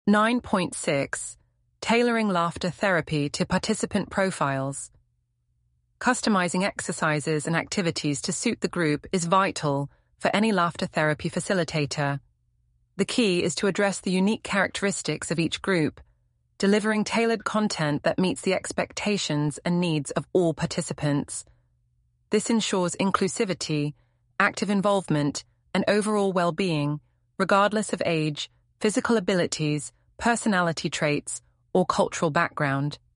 9.6. Tailoring laughter therapy to participant profiles. Customizing exercises and activities to suit the group is vital for any laughter therapy facilitator. The key is to address the unique characteristics of each group, delivering tailored content that meets the expectations and needs of all participants. This ensures inclusivity, active involvement, and overall well-being, regardless of age, physical abilities, personality traits, or cultural background.